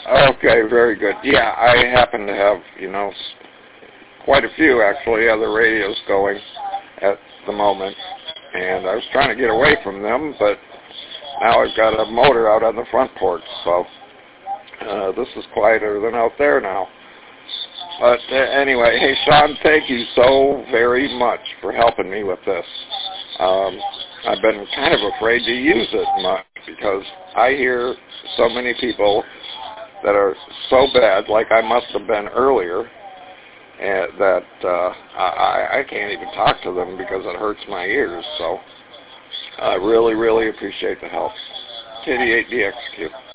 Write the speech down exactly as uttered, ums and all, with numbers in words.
Okay, very good. Yeah, I happen to have, you know, s- quite a few, actually, other radios going at the moment. And I was trying to get away from them, but now I've got a motor out on the front porch, so uh, this is quieter than out there now. But uh, anyway, hey, Sean, thank you so very much for helping me with this. Um, I've been kind of afraid to use it much because I hear so many people that are so bad, like I must have been earlier, and that uh, I, I can't even talk to them because it hurts my ears. So I really, really appreciate the help. K D eight D X Q.